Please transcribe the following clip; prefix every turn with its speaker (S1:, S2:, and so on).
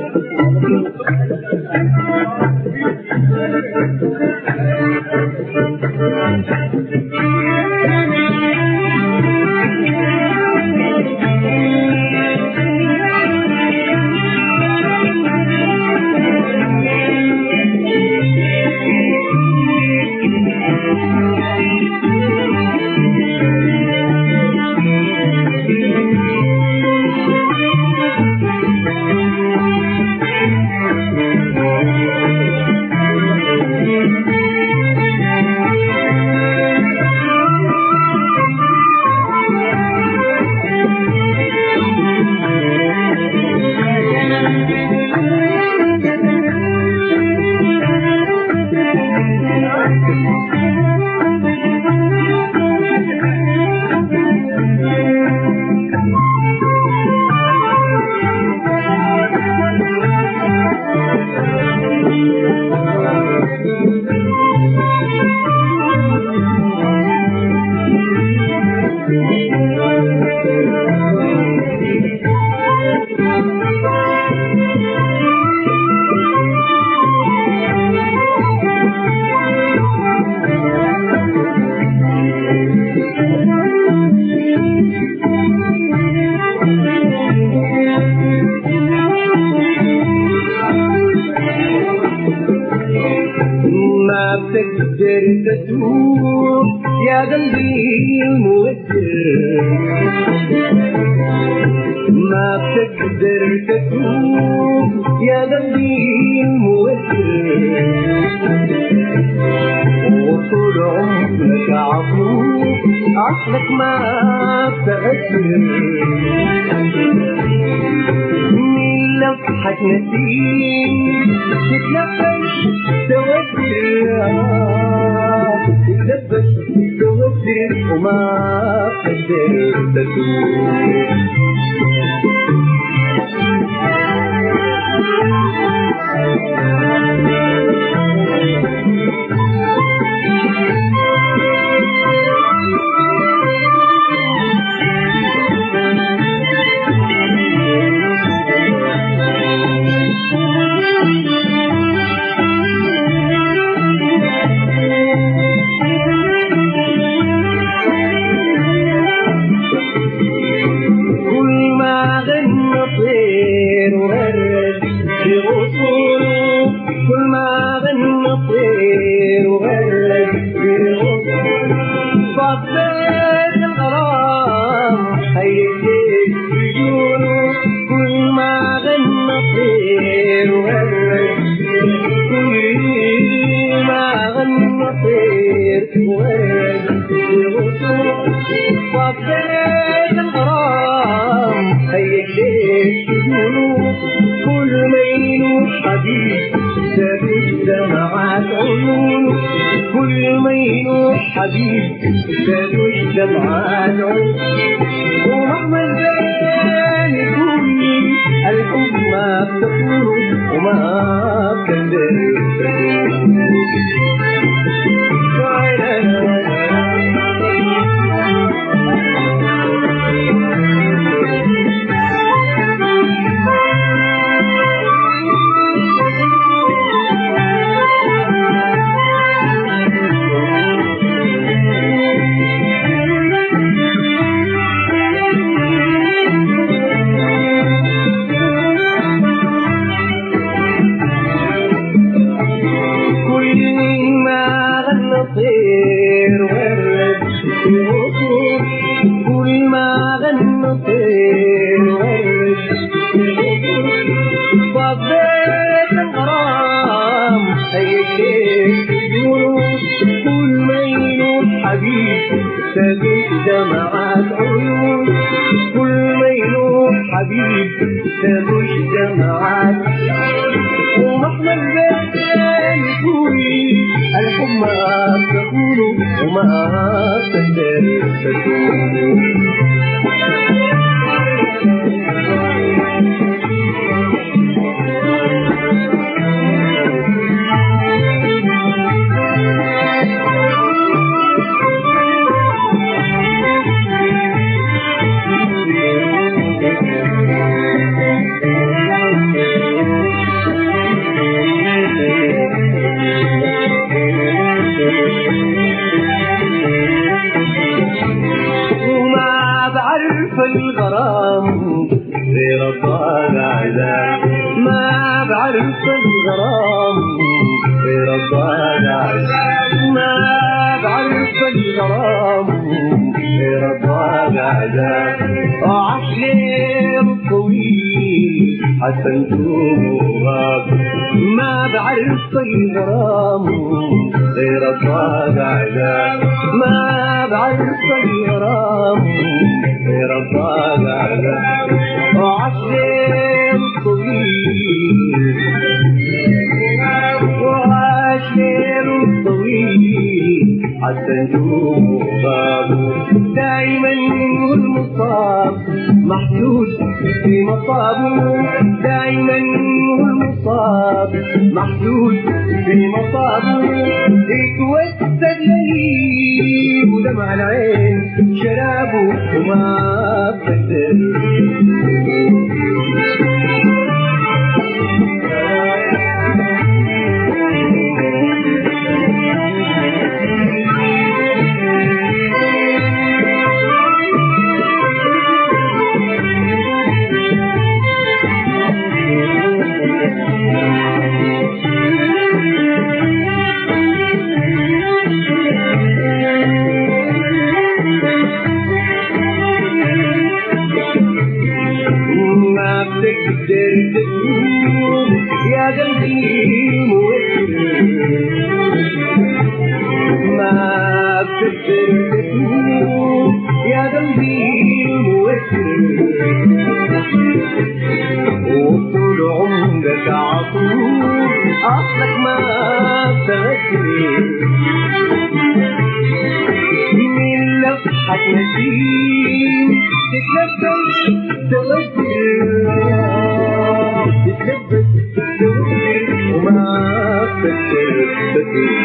S1: تقدر تتوب يا قلبي الموجه، ما بتقدر تتوب يا قلبي الموجه، وطول عمرك عطوب عقلك ما بتأثر، من لفحة نسيم تتلفش تتلبس توتر وما تقدر تتوب. كل ما ينوح حبيب تدوش دمعات ومهما الزمان يكون الحب ما بتطول وما بتقدر كل ما غنى طير ورد فضيت الغرام هيك يقولوا كل ما ينوح حبيب تدوش دمعات عيون كل ما ينوح حبيب تدوش دمعات ومهما الزمان يكون الحب ما بتقولوا وما بتقدر تتوب. ما بعرف الغرام غير الضايع ما بعرف الغرام غير الضايع عاش ليل طويل حتى نجوم غاب ما بعرف الغرام غير الضايع ما بعرف الغرام غير الضايع عاش ليل طويل وعاش ليل طويل حتى نجوم غاب دايما والمصاب محدود في مصابه دايما والمصاب محدود في مصابه يتوسد لهيب ودمع العين شرابه وما بدل يا قلبي موكل ما بتقدر تقول يا قلبي موكل وطول عمرك عطول أصلك ما بتغكر من لفحة نسيم تتلبس تغكر وما بتقدر